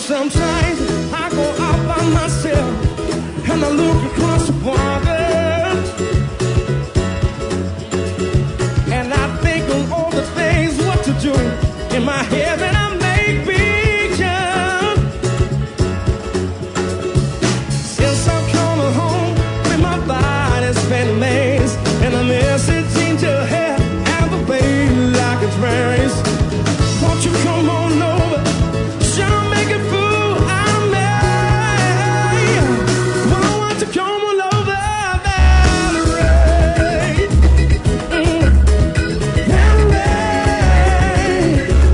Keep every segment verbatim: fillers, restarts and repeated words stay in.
Sometimes I go out by myself and I look across the water, and I think of all the things what to do in my head, and I make pictures. Since I'm coming home with my body's been amazed, and I miss it in your hair and the way like it's raised. Won't you come on over? Shall make it fool out of me. Why won't you come on over, Valerie? Mm. Valerie,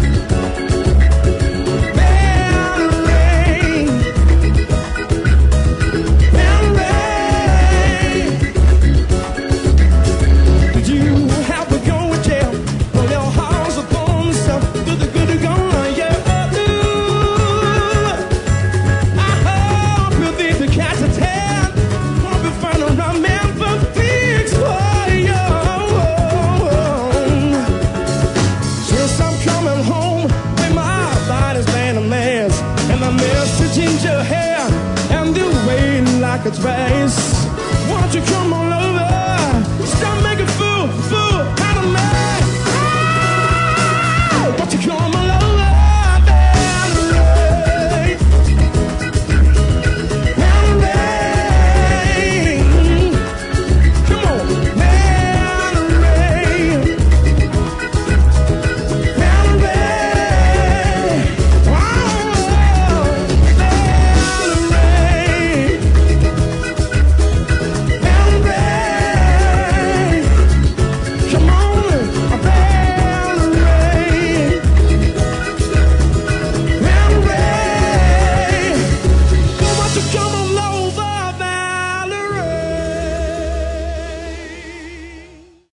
Valerie, Valerie. Did you have to go to jail when your house was born? So good, the good to go, yeah. I hope you think the cat's a tan. Hope you find a right man for fix for you. Since I'm coming home with my body's been a mess, and I miss the ginger hair and the way like it's race. Won't you come on over? Stop making fool, fool out of me.